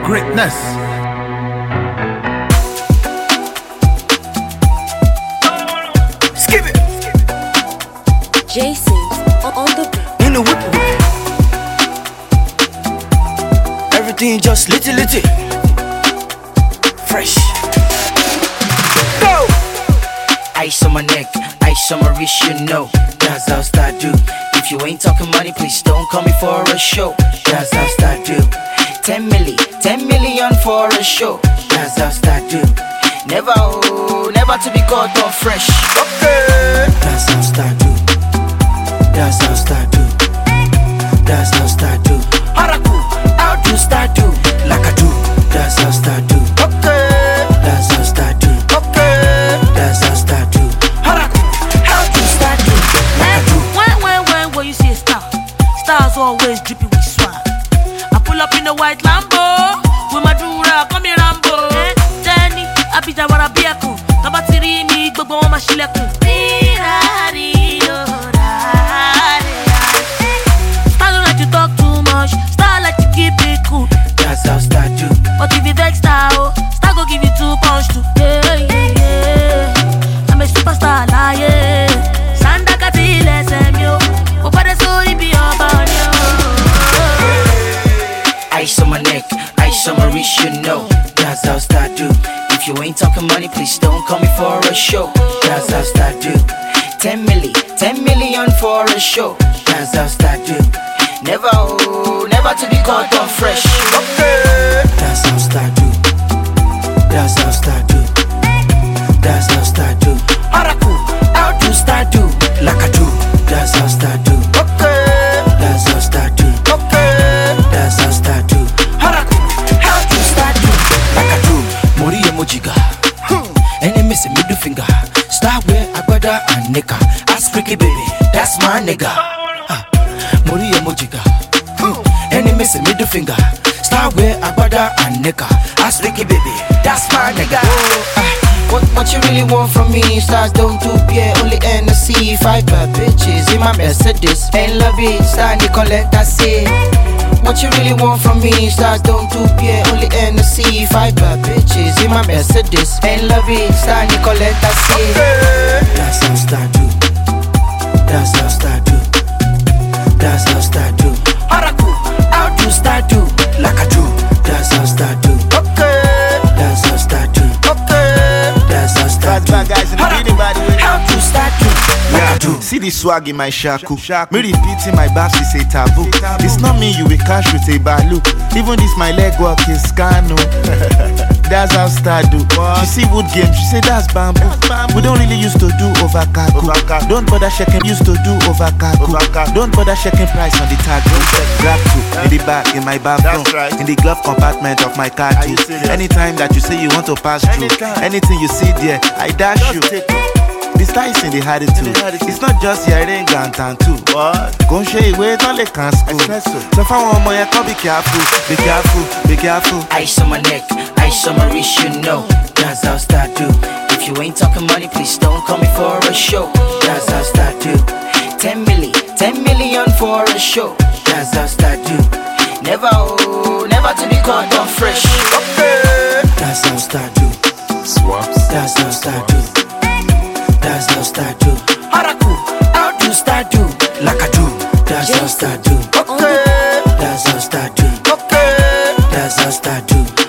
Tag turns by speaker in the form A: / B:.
A: greatness. Skip it.
B: Jason on the beat.
C: In the whip. Everything just litty. Fresh. Go! Ice on my neck, ice on my wrist, you know. That's how I do. If you ain't talking money, please don't call me for a show. That's how I do. 10 million for a show. That's how I do. Never to be caught on fresh. Okay. That's how I do. That's how I do. That's how I do. Haraku, how do I do? Like I do. That's how I do. Okay. That's how I do. Okay. That's how I do. Haraku, how do I do? Like I do.
D: When you see a star, stars always dripping with swag. I pull up in a white Lambo with my dura, come here Rambo. Jenny, I be that what I be a cool. Tabatiri me, gbogbo wọn ma ṣílẹ̀kùn. Star don't like to talk too much. Star like to keep it cool.
C: That's how I do.
D: But if you vex star, oh, star go give you 2 punch too. Yeah. I'm a superstar, yeah. Sanda kati lesem yo. Opade so ibi obanyo.
C: Ice on my neck, ice on my wrist, you know. That's how I do. If you ain't talking money, please don't call me for a show. That's how I do. 10 million for a show. That's how I do. Never to be caught on fresh. Okay. That's how I do. That's how I do. That's how I do. Haraku, how do I do? Like I do. That's how I do. Okay. That's how I do. Okay. That's how I do. Haraku, how do I do? Like I do. Mori emojiga. Enemy say middle finger. Start where Agbada and Nika. Ask Ricky baby, that's my nigga. Mori emojiga. Enemy say middle finger. Start where Agbada and Nika. Ask Ricky baby, that's my nigga. What you really want from me? Stars don't do beer, only NC 5 bad bitches in my Mercedes. Ain't love it, star Nicolette, I say. What you really want from me? Stars don't do beer, only NC 5 bad bitches in my Mercedes. Ain't love it, star Nicolette, I say. That's how I do. That's how I do. That's how I do. Haraku, how do I do? Like I do. That's how I do. Okay. That's how I do. Okay. That's how I do.
E: Bad guys in the building, by the way.
C: How do I do? Like I do.
E: See the swag in my shaku. Me repeating my bass is a taboo. It's not me you will cash with a balu. Even this my leg work is scano. That's how star do. She see wood game, she say that's bamboo. We don't really used to do over cargo. Don't bother checking, used to do over cargo. Don't bother checking price on the tag. Grab two in the back, in my bathroom, in the glove compartment of my car too. Anytime that you say you want to pass through, anything you see there, I dash you. The style is in the attitude. It's not just hearing Gantan too. Go show you where don't let can school. So for one more, you can be careful, be careful, be careful.
C: Ice on my neck, ice on my wrist, you know. That's how I do. If you ain't talking money, please don't call me for a show. That's how I do. 10 million for a show. That's how I do. Never to be caught on fresh. Okay. That's how I do.
A: Swaps.
C: That's how I do. That's how I do. Haraku, how do I do? Like I do. That's how I do. Okay. That's how I do. Okay. That's how I do.